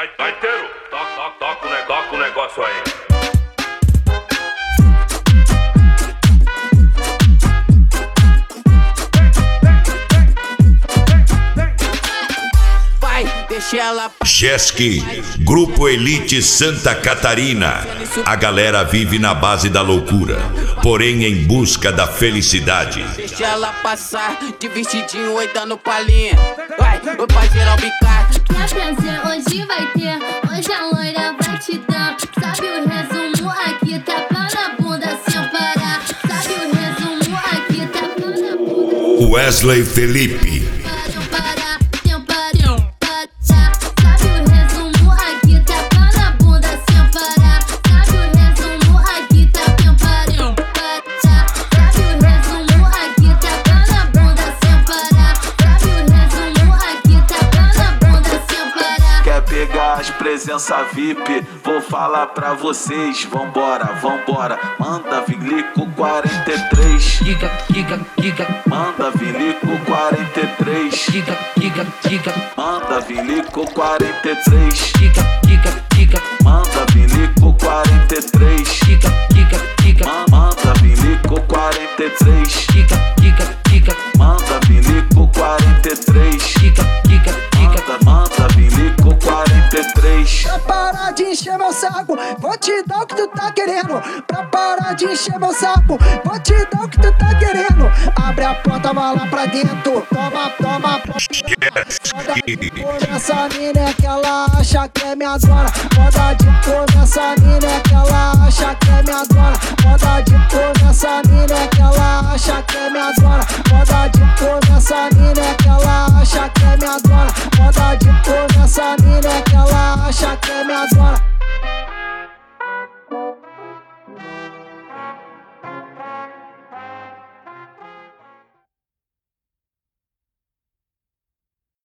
Gaiteiro, toca o negócio aí. Chesky, Grupo Elite Santa Catarina. A galera vive na base da loucura, porém em busca da felicidade. Deixa ela passar de vestidinho e dando palhinha. Vai pra geral bicar. Quer prazer? Hoje vai ter. Hoje a loira vai te dar. Sabe o resumo? Aqui tapa na bunda sem parar. Sabe o resumo? Aqui tapa na bunda. Wesley Felipe. Presença VIP, vou falar pra vocês. Vambora, vambora, manda Vilico 43. Giga, giga, giga. Manda Vilico 43. Giga, giga, giga. Manda Vilico 43. Giga, giga, giga. Manda Vilico 43. Giga, giga, giga. Manda Vilico 43. Giga, giga, giga. Manda Vilico 43. Giga, giga, giga. Manda Vilico 43. Pra parar de encher meu saco, vou te dar o que tu tá querendo. Pra parar de encher meu saco, vou te dar o que tu tá querendo. Abre a porta, vai lá pra dentro. Toma, toma. Essa mina é que ela acha que é minha dona. Moda de cor nessa mina é que ela acha que é minha dona. Moda de cor nessa mina é que ela acha que é minha dona. Moda de cor nessa mina é que ela acha que é minha dona. Moda de cor nessa mina é que